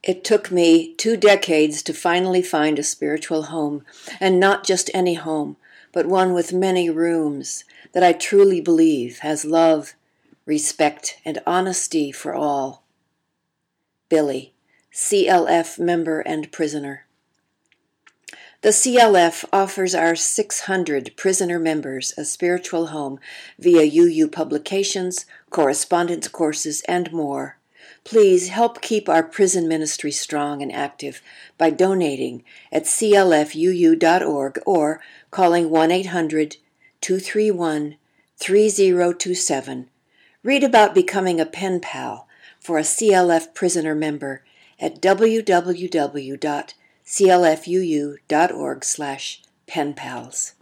It took me 2 decades to finally find a spiritual home, and not just any home, but one with many rooms that I truly believe has love, respect, and honesty for all. Billy, CLF member and prisoner. The CLF offers our 600 prisoner members a spiritual home via UU publications, correspondence courses, and more. Please help keep our prison ministry strong and active by donating at clfuu.org or calling 1-800-231-3027. Read about becoming a pen pal for a CLF prisoner member at www.clfuu.org/penpals.